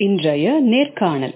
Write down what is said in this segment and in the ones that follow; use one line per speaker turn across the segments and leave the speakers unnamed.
இன்றைய நேர்காணல்.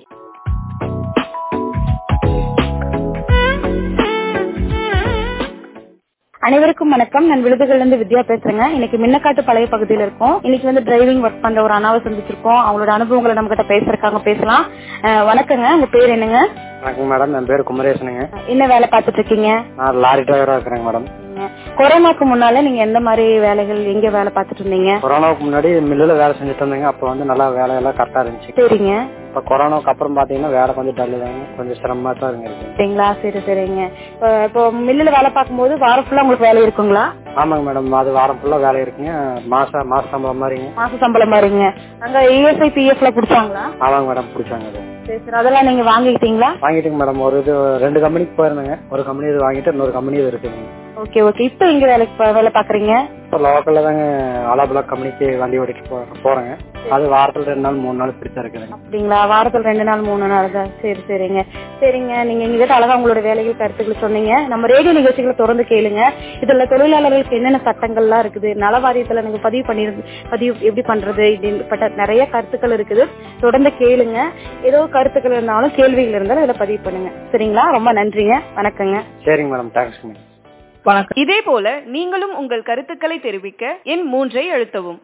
அனைவருக்கும் வணக்கம். நான் விழுதுகள்ல இருந்து வித்யா பேசுறேங்க. இன்னைக்கு மின்னக்காட்டு பழைய பகுதியில இருக்கோம். இன்னைக்கு வந்து டிரைவிங் ஒர்க் பண்ற ஒரு அண்ணாவை சந்திச்சிருக்கோம். அவங்களோட அனுபவங்களை நம்ம கிட்ட பேசுறதுக்காக பேசலாம். வணக்கங்க, உங்க பேர் என்னங்க?
வணக்கம் மேடம், என் பேர் குமரேசனுங்க.
என்ன வேலை பார்த்துட்டு இருக்கீங்க?
நான் லாரி டிரைவரா இருக்கிறேங்க மேடம்.
கொரோனாக்கு முன்னால நீங்க எந்த மாதிரி வேலைகள் எங்க வேலை பார்த்துட்டு இருந்தீங்க?
கொரோனாவுக்கு முன்னாடி மில்லுல வேலை செஞ்சுட்டு இருந்தேங்க. அப்ப வந்து நல்லா வேலையெல்லாம் கரெக்டா இருந்துச்சு.
சரிங்க.
இப்ப கொரோனாவுக்கு அப்புறம் பாத்தீங்கன்னா வேலை கொஞ்சம் டல்லு தாங்க, கொஞ்சம் சிரமமா தான் இருங்க.
சரிங்களா? சரி சரிங்க. இப்போ மில்லுல வேலை பார்க்கும்போது வாரம் ஃபுல்லா உங்களுக்கு வேலை இருக்குங்களா?
ஆமாங்க மேடம், அது வாரம் ஃபுல்லா வேலை இருக்குங்க. மாச சம்பளம் மாதிரிங்க.
மாச சம்பளம் மாதிரிங்க. அங்க இஎஸ்ஐ பிஎஃப்ல புடிச்சாங்களா?
ஆமாங்க மேடம், பிடிச்சாங்க.
சரி சரி, அதெல்லாம் நீங்க வாங்கிட்டீங்களா?
வாங்கிட்டுங்க மேடம். ஒரு 2 கம்பெனிக்கு போயிருந்தேங்க. ஒரு கம்பெனி இது வாங்கிட்டு இன்னொரு கம்பெனி இது இருக்குங்க.
Okay okay. இப்ப எங்க வேலை பாக்குறீங்க?
இப்போ லோக்கல்ல தாங்க அலாபுலா கம்பெனிக்கு வண்டி ஓடிட்டு போறேங்க. அது வாரத்துல 2 நாள் 3 நாள் பிடிச்சா இருக்குதுங்க.
அப்படிங்களா? வாரத்துல 2 நாள் 3 நாள் தான். சரி சரிங்க. சரிங்க, நீங்க எங்ககிட்ட அழகா உங்களோட வேலைகள் கருத்துக்களை சொன்னீங்க. நம்ம ரேடியோ நிகழ்ச்சிகளை தொடர்ந்து கேளுங்க. இதுல தொழிலாளர்களுக்கு என்னென்ன சட்டங்கள்லாம் இருக்குது, நல வாரியத்துல நீங்க பதிவு எப்படி பண்றது, இப்படிப்பட்ட நிறைய கருத்துக்கள் இருக்குது. தொடர்ந்து கேளுங்க. ஏதோ கருத்துக்கள் இருந்தாலும் கேள்விகள் இருந்தாலும் இதுல பதிவு பண்ணுங்க. சரிங்களா? ரொம்ப நன்றிங்க. வணக்கங்க.
சரிங்க மேடம், தேங்க்ஸ்.
இதே போல நீங்களும் உங்கள் கருத்துக்களை தெரிவிக்க எண் 3 அழுத்தவும்.